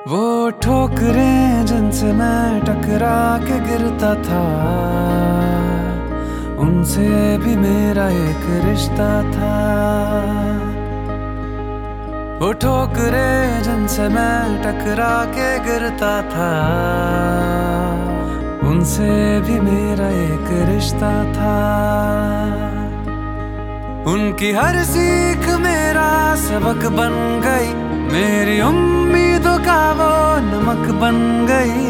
वो ठोकरें जिनसे मैं टकरा के गिरता था, उनसे भी मेरा एक रिश्ता था। वो ठोकरें जिनसे मैं टकरा के गिरता था, उनसे भी मेरा एक रिश्ता था। उनकी हर सीख मेरा सबक बन गई, मेरी उम्मीदों का वो नमक बन गई।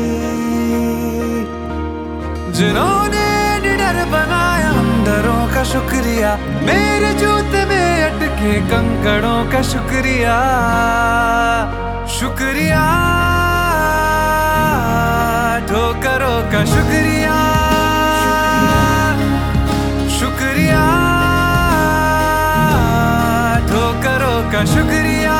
जिन्होंने निडर बनाया अंदरों का शुक्रिया, मेरे जूते में अटके कंकड़ों का शुक्रिया। शुक्रिया ठोकरों का शुक्रिया, शुक्रिया ठोकरों का शुक्रिया।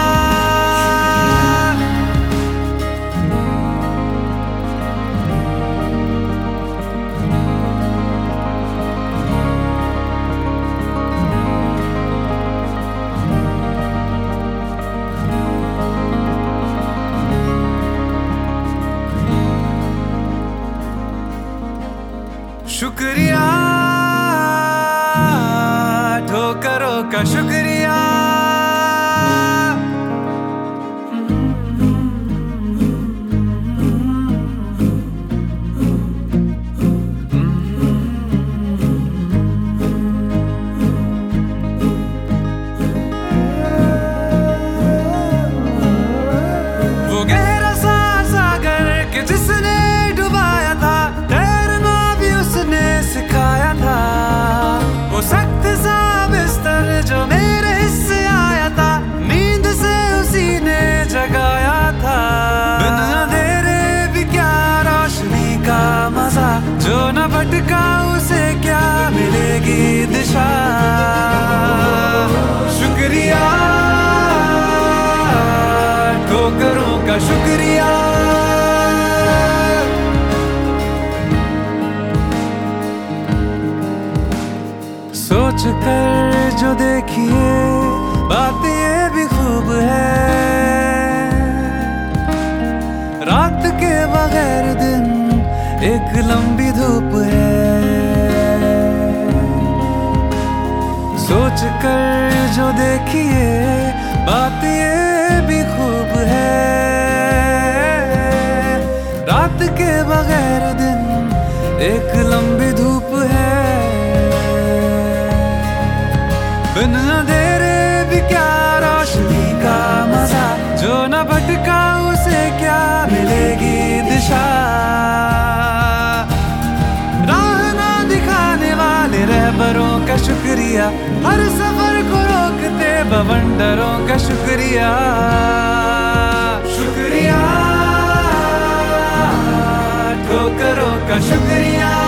शुक्रिया ठोकरों का शुक्रिया। वो गहरा सा सागर के जिसने डुबाया था, तैरना भी उसने सिखाया था। वो सख्त सा बिस्तर जो मेरे हिस्से आया था, नींद से उसी ने जगाया था। बिन अंधेरे भी क्या रोशनी का मजा, जो न भटका उसे क्या मिलेगी दिशा। शुक्रिया ठोकरों का शुक्रिया। सोच कर जो देखिए बात ये भी खूब है, रात के बगैर दिन एक लंबी धूप है। सोच कर जो देखिए बात ये भी खूब है, रात के बगैर दिन एक लंबी धूप है। बिन अंधेरे भी क्या रोशनी का मजा, जो न भटका उसे क्या मिलेगी दिशा। राह ना दिखाने वाले रहबरों का शुक्रिया, हर सफर को रोकते बवंडरों का शुक्रिया। शुक्रिया ठोकरों का शुक्रिया।